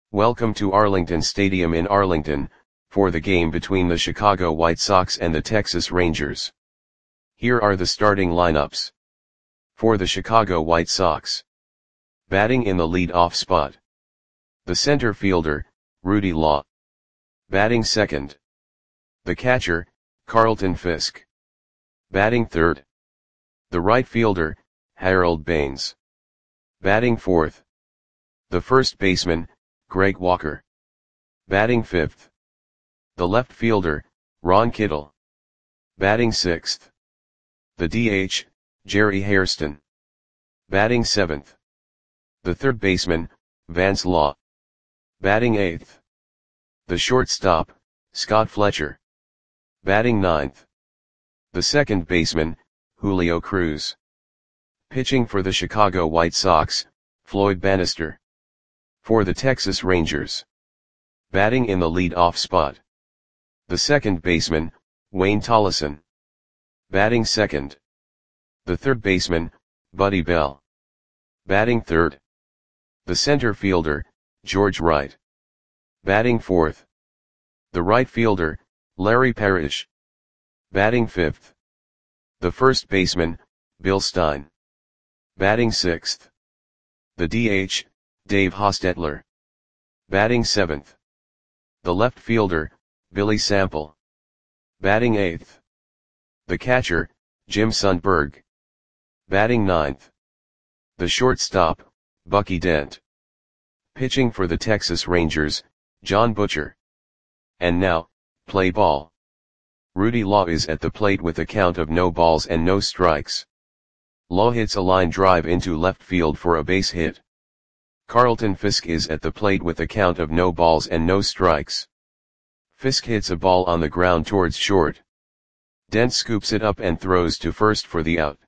Welcome to Arlington Stadium in Arlington, for the game between the Chicago White Sox and the Texas Rangers. Here are the starting lineups. For the Chicago White Sox. Batting in the lead-off spot. The center fielder, Rudy Law. Batting second. The catcher, Carlton Fisk. Batting third. The right fielder, Harold Baines. Batting fourth. The first baseman, Greg Walker. Batting fifth. The left fielder, Ron Kittle. Batting sixth. The DH, Jerry Hairston. Batting seventh. The third baseman, Vance Law. Batting eighth. The shortstop, Scott Fletcher. Batting ninth. The second baseman, Julio Cruz. Pitching for the Chicago White Sox, Floyd Bannister. For the Texas Rangers. Batting in the lead-off spot. The second baseman, Wayne Tollison. Batting second. The third baseman, Buddy Bell. Batting third. The center fielder, George Wright. Batting fourth. The right fielder, Larry Parrish. Batting fifth. The first baseman, Bill Stein. Batting sixth. The DH, Dave Hostetler. Batting seventh. The left fielder, Billy Sample. Batting eighth. The catcher, Jim Sundberg. Batting ninth. The shortstop, Bucky Dent. Pitching for the Texas Rangers, John Butcher. And now, play ball. Rudy Law is at the plate with a count of no balls and no strikes. Law hits a line drive into left field for a base hit. Carlton Fisk is at the plate with a count of no balls and no strikes. Fisk hits a ball on the ground towards short. Dent scoops it up and throws to first for the out.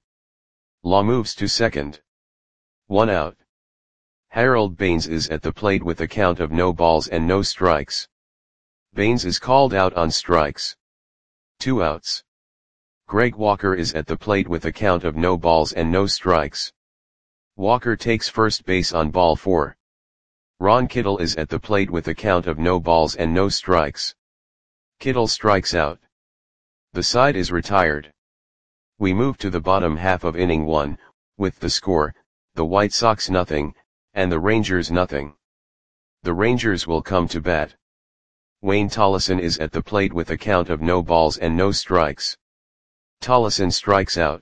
Law moves to second. 1 out. Harold Baines is at the plate with a count of no balls and no strikes. Baines is called out on strikes. 2 outs. Greg Walker is at the plate with a count of no balls and no strikes. Walker takes first base on ball 4. Ron Kittle is at the plate with a count of no balls and no strikes. Kittle strikes out. The side is retired. We move to the bottom half of inning 1, with the score, the White Sox nothing, and the Rangers nothing. The Rangers will come to bat. Wayne Tollison is at the plate with a count of no balls and no strikes. Tollison strikes out.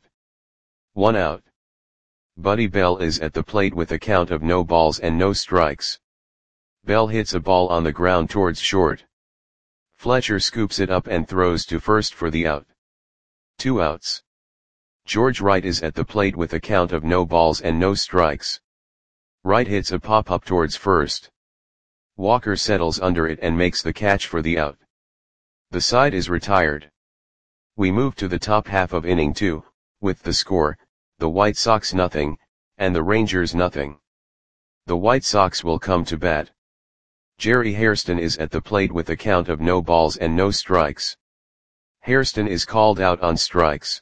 1 out. Buddy Bell is at the plate with a count of no balls and no strikes. Bell hits a ball on the ground towards short. Fletcher scoops it up and throws to first for the out. 2 outs. George Wright is at the plate with a count of no balls and no strikes. Wright hits a pop-up towards first. Walker settles under it and makes the catch for the out. The side is retired. We move to the top half of inning 2, with the score, the White Sox nothing, and the Rangers nothing. The White Sox will come to bat. Jerry Hairston is at the plate with a count of no balls and no strikes. Hairston is called out on strikes.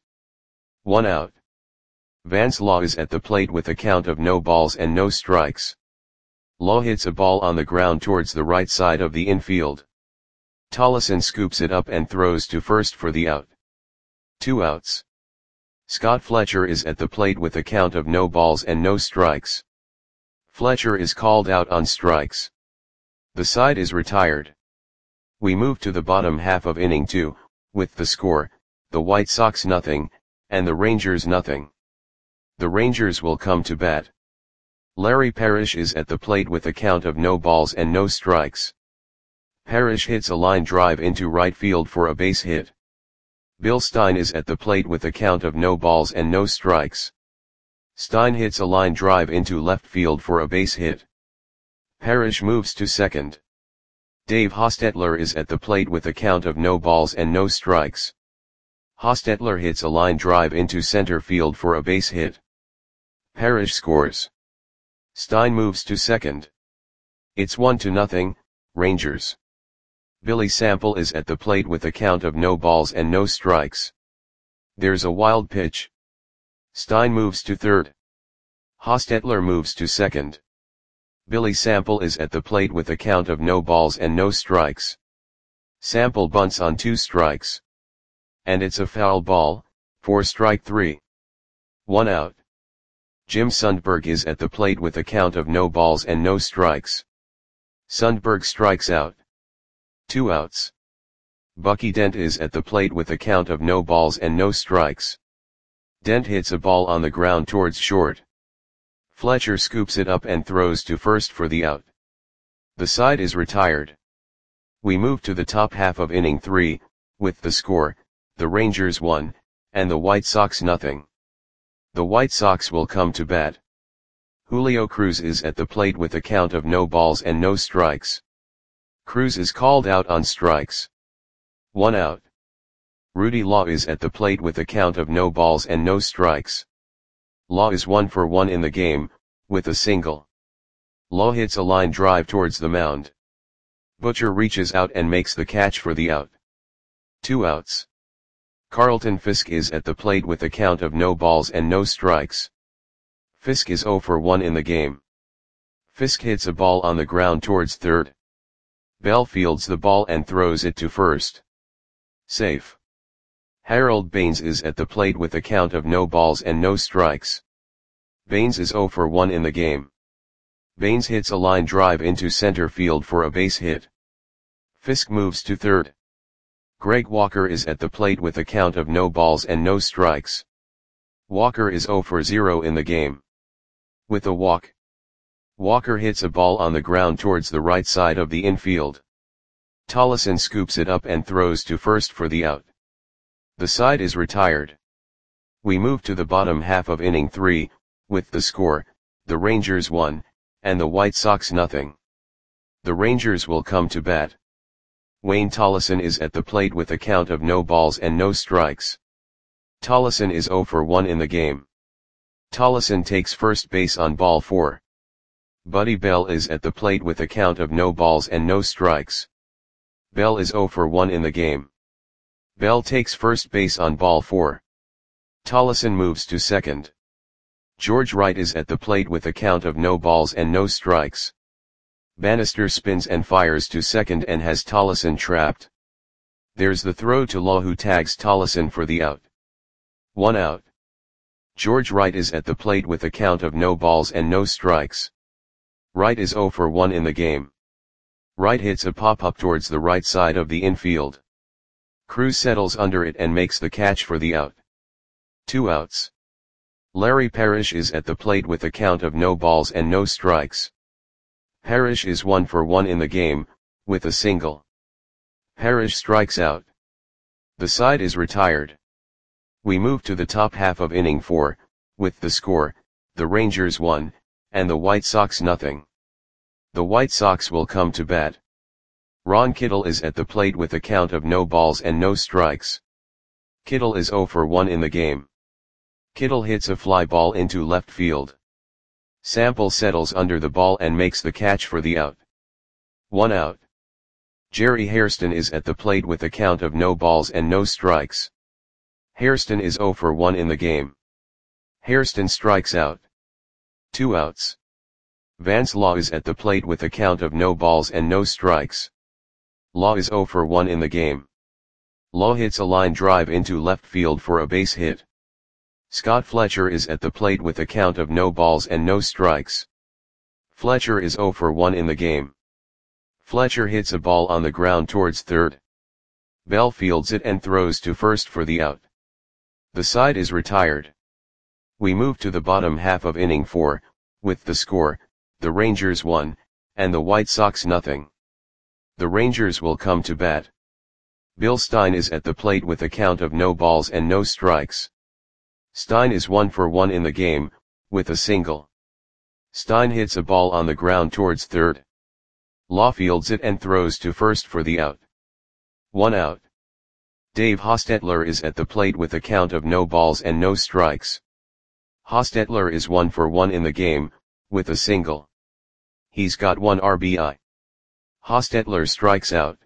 1 out. Vance Law is at the plate with a count of no balls and no strikes. Law hits a ball on the ground towards the right side of the infield. Tollison scoops it up and throws to first for the out. 2 outs. Scott Fletcher is at the plate with a count of no balls and no strikes. Fletcher is called out on strikes. The side is retired. We move to the bottom half of inning 2, with the score, the White Sox nothing, and the Rangers nothing. The Rangers will come to bat. Larry Parrish is at the plate with a count of no balls and no strikes. Parrish hits a line drive into right field for a base hit. Bill Stein is at the plate with a count of no balls and no strikes. Stein hits a line drive into left field for a base hit. Parrish moves to second. Dave Hostetler is at the plate with a count of no balls and no strikes. Hostetler hits a line drive into center field for a base hit. Parrish scores. Stein moves to second. It's 1-0, Rangers. Billy Sample is at the plate with a count of no balls and no strikes. There's a wild pitch. Stein moves to third. Hostetler moves to second. Billy Sample is at the plate with a count of no balls and no strikes. Sample bunts on 2 strikes. And it's a foul ball, for strike 3. 1 out. Jim Sundberg is at the plate with a count of no balls and no strikes. Sundberg strikes out. 2 outs. Bucky Dent is at the plate with a count of no balls and no strikes. Dent hits a ball on the ground towards short. Fletcher scoops it up and throws to first for the out. The side is retired. We move to the top half of inning 3, with the score, the Rangers 1, and the White Sox nothing. The White Sox will come to bat. Julio Cruz is at the plate with a count of no balls and no strikes. Cruz is called out on strikes. 1 out. Rudy Law is at the plate with a count of no balls and no strikes. Law is 1 for 1 in the game, with a single. Law hits a line drive towards the mound. Butcher reaches out and makes the catch for the out. 2 outs. Carlton Fisk is at the plate with a count of no balls and no strikes. Fisk is 0 for 1 in the game. Fisk hits a ball on the ground towards third. Bell fields the ball and throws it to first. Safe. Harold Baines is at the plate with a count of no balls and no strikes. Baines is 0 for 1 in the game. Baines hits a line drive into center field for a base hit. Fisk moves to third. Greg Walker is at the plate with a count of no balls and no strikes. Walker is 0 for 0 in the game. With a walk, Walker hits a ball on the ground towards the right side of the infield. Tollison scoops it up and throws to first for the out. The side is retired. We move to the bottom half of inning 3, with the score, the Rangers 1, and the White Sox nothing. The Rangers will come to bat. Wayne Tollison is at the plate with a count of no balls and no strikes. Tollison is 0 for 1 in the game. Tollison takes first base on ball 4. Buddy Bell is at the plate with a count of no balls and no strikes. Bell is 0 for 1 in the game. Bell takes first base on ball 4. Tollison moves to second. George Wright is at the plate with a count of no balls and no strikes. Bannister spins and fires to second and has Tollison trapped. There's the throw to Law, who tags Tollison for the out. 1 out. George Wright is at the plate with a count of no balls and no strikes. Wright is 0 for 1 in the game. Wright hits a pop-up towards the right side of the infield. Cruz settles under it and makes the catch for the out. 2 outs. Larry Parrish is at the plate with a count of no balls and no strikes. Parrish is 1 for 1 in the game, with a single. Parrish strikes out. The side is retired. We move to the top half of inning 4, with the score, the Rangers 1, and the White Sox nothing. The White Sox will come to bat. Ron Kittle is at the plate with a count of no balls and no strikes. Kittle is 0 for 1 in the game. Kittle hits a fly ball into left field. Sample settles under the ball and makes the catch for the out. 1 out. Jerry Hairston is at the plate with a count of no balls and no strikes. Hairston is 0 for 1 in the game. Hairston strikes out. 2 outs. Vance Law is at the plate with a count of no balls and no strikes. Law is 0 for 1 in the game. Law hits a line drive into left field for a base hit. Scott Fletcher is at the plate with a count of no balls and no strikes. Fletcher is 0 for 1 in the game. Fletcher hits a ball on the ground towards third. Bell fields it and throws to first for the out. The side is retired. We move to the bottom half of inning 4, with the score, the Rangers 1, and the White Sox nothing. The Rangers will come to bat. Bill Stein is at the plate with a count of no balls and no strikes. Stein is 1 for 1 in the game, with a single. Stein hits a ball on the ground towards third. Law fields it and throws to first for the out. 1 out. Dave Hostetler is at the plate with a count of no balls and no strikes. Hostetler is 1 for 1 in the game, with a single. He's got 1 RBI. Hostetler strikes out.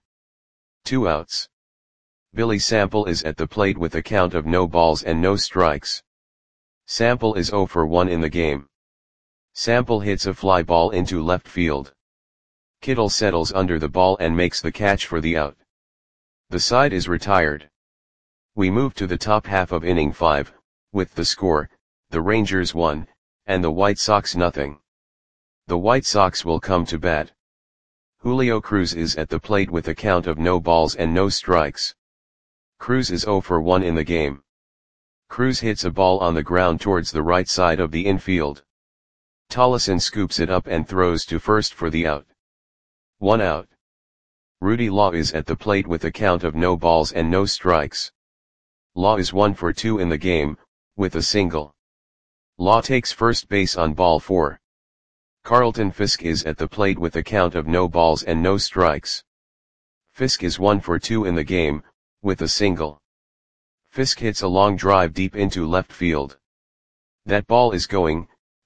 2 outs. Billy Sample is at the plate with a count of no balls and no strikes. Sample is 0 for 1 in the game. Sample hits a fly ball into left field. Kittle settles under the ball and makes the catch for the out. The side is retired. We move to the top half of inning 5, with the score, the Rangers 1, and the White Sox nothing. The White Sox will come to bat. Julio Cruz is at the plate with a count of no balls and no strikes. Cruz is 0 for 1 in the game. Cruz hits a ball on the ground towards the right side of the infield. Tollefson scoops it up and throws to first for the out. 1 out. Rudy Law is at the plate with a count of no balls and no strikes. Law is 1 for 2 in the game, with a single. Law takes first base on ball 4. Carlton Fisk is at the plate with a count of no balls and no strikes. Fisk is 1 for 2 in the game, with a single. Fisk hits a long drive deep into left field. That ball is gone.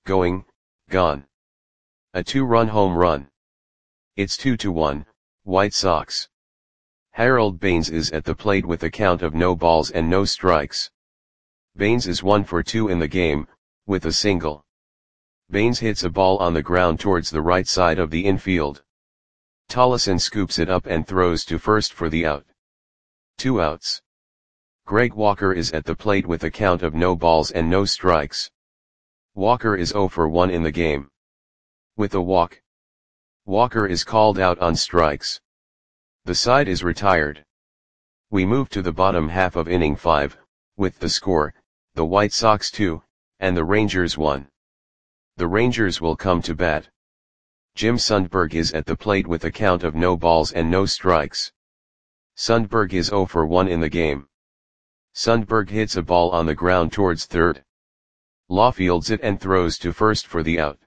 A 2-run home run. It's 2-1, White Sox. Harold Baines is at the plate with a count of no balls and no strikes. Baines is 1 for 2 in the game, with a single. Baines hits a ball on the ground towards the right side of the infield. Tollefson scoops it up and throws to first for the out. 2 outs. Greg Walker is at the plate with a count of no balls and no strikes. Walker is 0 for 1 in the game. With a walk, Walker is called out on strikes. The side is retired. We move to the bottom half of inning 5, with the score, the White Sox 2, and the Rangers 1. The Rangers will come to bat. Jim Sundberg is at the plate with a count of no balls and no strikes. Sundberg is 0 for 1 in the game. Sundberg hits a ball on the ground towards third. Law fields it and throws to first for the out.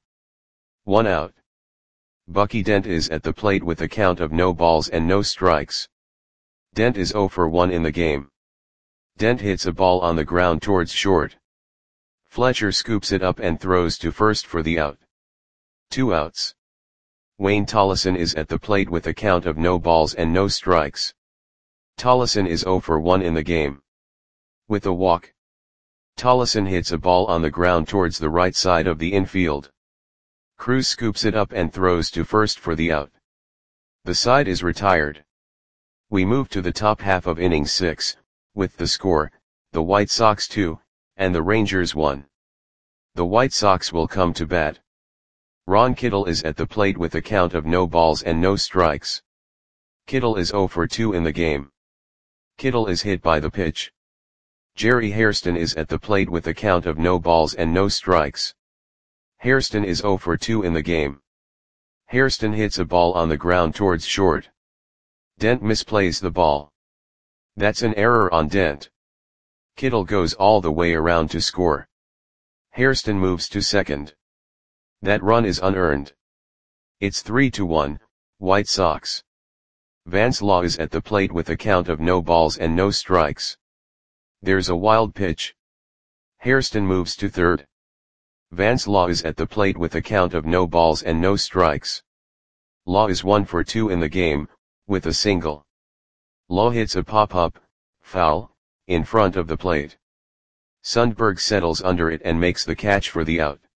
1 out. Bucky Dent is at the plate with a count of no balls and no strikes. Dent is 0 for 1 in the game. Dent hits a ball on the ground towards short. Fletcher scoops it up and throws to first for the out. 2 outs. Wayne Tollefson is at the plate with a count of no balls and no strikes. Tollefson is 0 for 1 in the game. With a walk, Tollefson hits a ball on the ground towards the right side of the infield. Cruz scoops it up and throws to first for the out. The side is retired. We move to the top half of inning 6, with the score, the White Sox 2, and the Rangers 1. The White Sox will come to bat. Ron Kittle is at the plate with a count of no balls and no strikes. Kittle is 0 for 2 in the game. Kittle is hit by the pitch. Jerry Hairston is at the plate with a count of no balls and no strikes. Hairston is 0 for 2 in the game. Hairston hits a ball on the ground towards short. Dent misplays the ball. That's an error on Dent. Kittle goes all the way around to score. Hairston moves to second. That run is unearned. It's 3-1, White Sox. Vance Law is at the plate with a count of no balls and no strikes. There's a wild pitch. Hairston moves to third. Vance Law is at the plate with a count of no balls and no strikes. Law is 1 for 2 in the game, with a single. Law hits a pop-up, foul, in front of the plate. Sundberg settles under it and makes the catch for the out.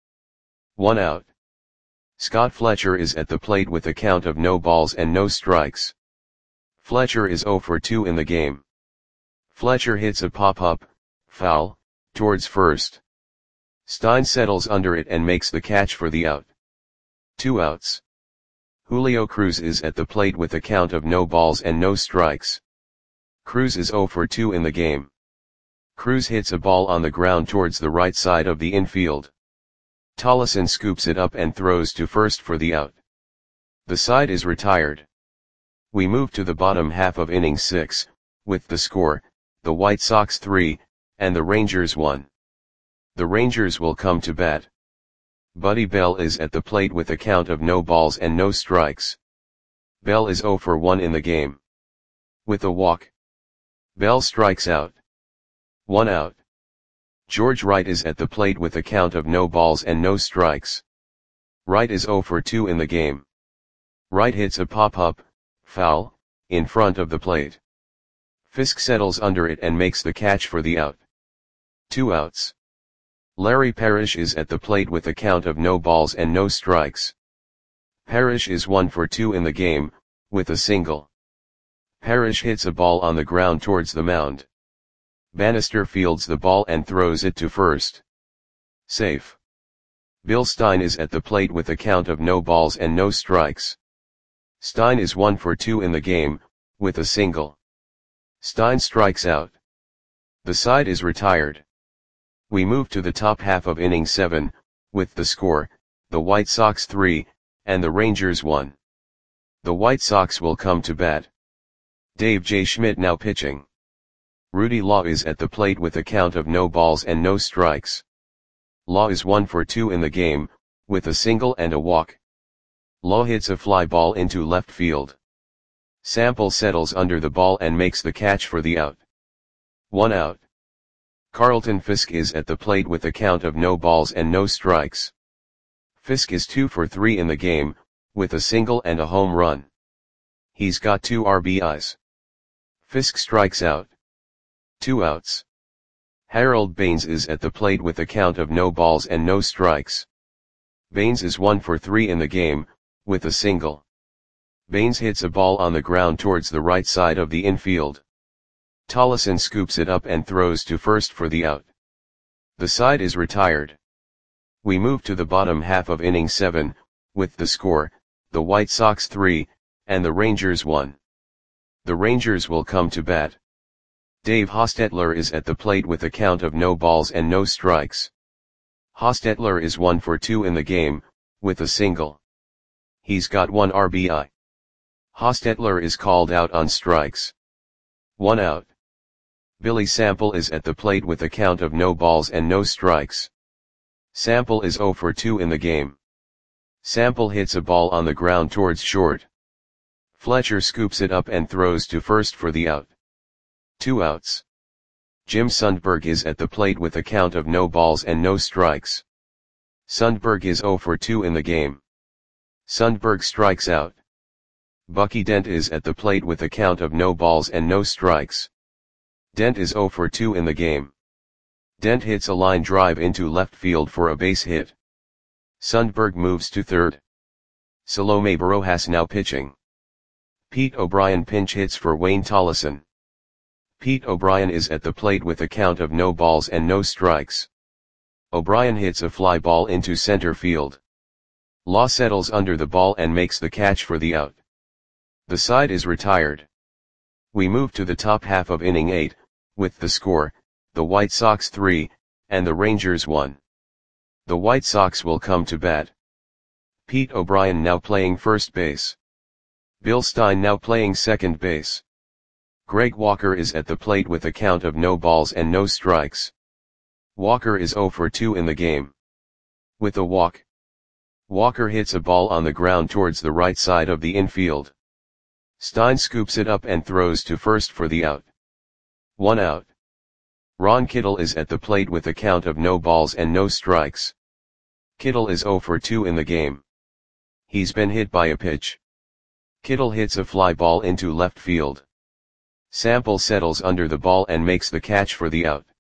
1 out. Scott Fletcher is at the plate with a count of no balls and no strikes. Fletcher is 0 for 2 in the game. Fletcher hits a pop-up, foul, towards first. Stein settles under it and makes the catch for the out. 2 outs. Julio Cruz is at the plate with a count of no balls and no strikes. Cruz is 0 for 2 in the game. Cruz hits a ball on the ground towards the right side of the infield. Tollefson scoops it up and throws to first for the out. The side is retired. We move to the bottom half of inning 6, with the score, the White Sox 3, and the Rangers 1. The Rangers will come to bat. Buddy Bell is at the plate with a count of no balls and no strikes. Bell is 0 for 1 in the game. With a walk, Bell strikes out. 1 out. George Wright is at the plate with a count of no balls and no strikes. Wright is 0 for 2 in the game. Wright hits a pop-up, foul, in front of the plate. Fisk settles under it and makes the catch for the out. 2 outs. Larry Parrish is at the plate with a count of no balls and no strikes. Parrish is 1 for 2 in the game, with a single. Parrish hits a ball on the ground towards the mound. Bannister fields the ball and throws it to first. Safe. Bill Stein is at the plate with a count of no balls and no strikes. Stein is 1 for 2 in the game, with a single. Stein strikes out. The side is retired. We move to the top half of inning 7, with the score, the White Sox 3, and the Rangers 1. The White Sox will come to bat. Dave J. Schmidt now pitching. Rudy Law is at the plate with a count of no balls and no strikes. Law is 1 for 2 in the game, with a single and a walk. Law hits a fly ball into left field. Sample settles under the ball and makes the catch for the out. 1 out. Carlton Fisk is at the plate with a count of no balls and no strikes. Fisk is 2 for 3 in the game, with a single and a home run. He's got 2 RBIs. Fisk strikes out. 2 outs. Harold Baines is at the plate with a count of no balls and no strikes. Baines is 1 for 3 in the game, with a single. Baines hits a ball on the ground towards the right side of the infield. Tollison scoops it up and throws to first for the out. The side is retired. We move to the bottom half of inning 7, with the score, the White Sox 3, and the Rangers 1. The Rangers will come to bat. Dave Hostetler is at the plate with a count of no balls and no strikes. Hostetler is 1 for 2 in the game, with a single. He's got 1 RBI. Hostetler is called out on strikes. 1 out. Billy Sample is at the plate with a count of no balls and no strikes. Sample is 0 for 2 in the game. Sample hits a ball on the ground towards short. Fletcher scoops it up and throws to first for the out. 2 outs. Jim Sundberg is at the plate with a count of no balls and no strikes. Sundberg is 0 for 2 in the game. Sundberg strikes out. Bucky Dent is at the plate with a count of no balls and no strikes. Dent is 0 for 2 in the game. Dent hits a line drive into left field for a base hit. Sundberg moves to third. Salome Barojas now pitching. Pete O'Brien pinch hits for Wayne Tollison. Pete O'Brien is at the plate with a count of no balls and no strikes. O'Brien hits a fly ball into center field. Law settles under the ball and makes the catch for the out. The side is retired. We move to the top half of inning 8, with the score, the White Sox 3, and the Rangers 1. The White Sox will come to bat. Pete O'Brien now playing first base. Bill Stein now playing second base. Greg Walker is at the plate with a count of no balls and no strikes. Walker is 0 for 2 in the game. With a walk. Walker hits a ball on the ground towards the right side of the infield. Stein scoops it up and throws to first for the out. 1 out. Ron Kittle is at the plate with a count of no balls and no strikes. Kittle is 0 for 2 in the game. He's been hit by a pitch. Kittle hits a fly ball into left field. Sample settles under the ball and makes the catch for the out.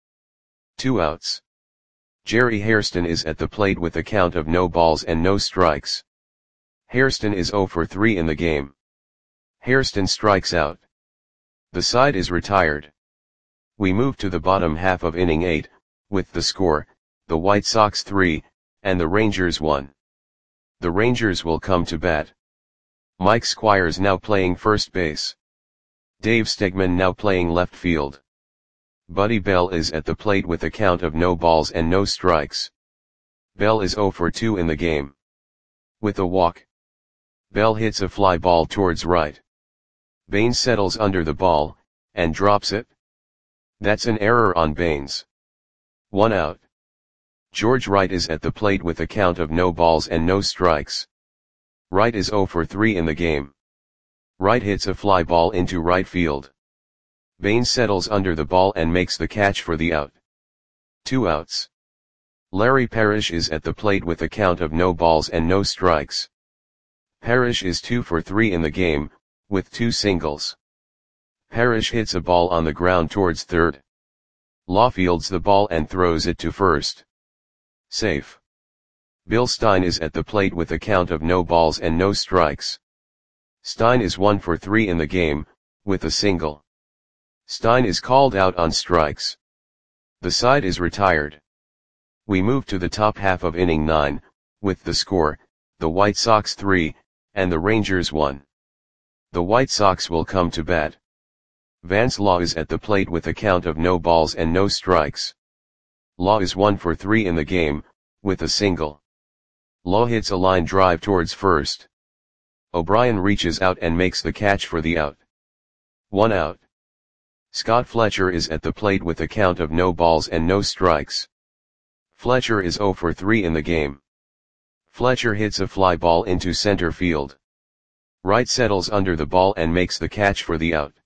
2 outs. Jerry Hairston is at the plate with a count of no balls and no strikes. Hairston is 0 for 3 in the game. Hairston strikes out. The side is retired. We move to the bottom half of inning 8, with the score, the White Sox 3, and the Rangers 1. The Rangers will come to bat. Mike Squires now playing first base. Dave Stegman now playing left field. Buddy Bell is at the plate with a count of no balls and no strikes. Bell is 0 for 2 in the game. With a walk. Bell hits a fly ball towards right. Baines settles under the ball, and drops it. That's an error on Baines. 1 out. George Wright is at the plate with a count of no balls and no strikes. Wright is 0 for 3 in the game. Wright hits a fly ball into right field. Baines settles under the ball and makes the catch for the out. 2 outs. Larry Parrish is at the plate with a count of no balls and no strikes. Parrish is 2 for 3 in the game, with 2 singles. Parrish hits a ball on the ground towards third. Law fields the ball and throws it to first. Safe. Bill Stein is at the plate with a count of no balls and no strikes. Stein is 1 for 3 in the game, with a single. Stein is called out on strikes. The side is retired. We move to the top half of inning 9, with the score, the White Sox 3, and the Rangers 1. The White Sox will come to bat. Vance Law is at the plate with a count of no balls and no strikes. Law is 1 for 3 in the game, with a single. Law hits a line drive towards first. O'Brien reaches out and makes the catch for the out. 1 out. Scott Fletcher is at the plate with a count of no balls and no strikes. Fletcher is 0 for 3 in the game. Fletcher hits a fly ball into center field. Wright settles under the ball and makes the catch for the out.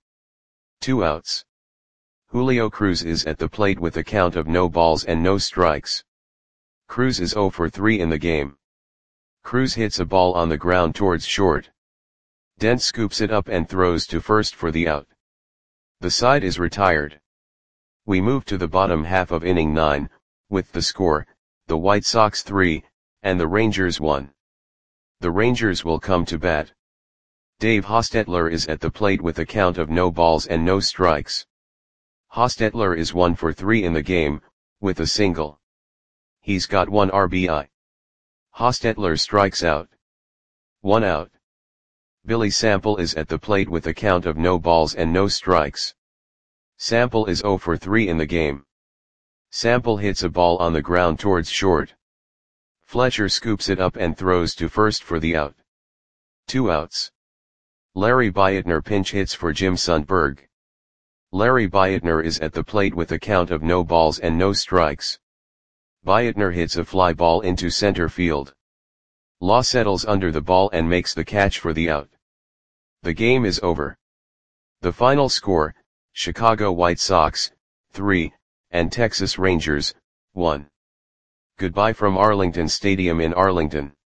2 outs. Julio Cruz is at the plate with a count of no balls and no strikes. Cruz is 0 for 3 in the game. Cruz hits a ball on the ground towards short. Dent scoops it up and throws to first for the out. The side is retired. We move to the bottom half of inning 9, with the score, the White Sox 3, and the Rangers 1. The Rangers will come to bat. Dave Hostetler is at the plate with a count of no balls and no strikes. Hostetler is 1 for 3 in the game, with a single. He's got 1 RBI. Hostetler strikes out. 1 out. Billy Sample is at the plate with a count of no balls and no strikes. Sample is 0 for 3 in the game. Sample hits a ball on the ground towards short. Fletcher scoops it up and throws to first for the out. 2 outs. Larry Bietner pinch hits for Jim Sundberg. Larry Bietner is at the plate with a count of no balls and no strikes. Bietner hits a fly ball into center field. Law settles under the ball and makes the catch for the out. The game is over. The final score, Chicago White Sox, 3, and Texas Rangers, 1. Goodbye from Arlington Stadium in Arlington.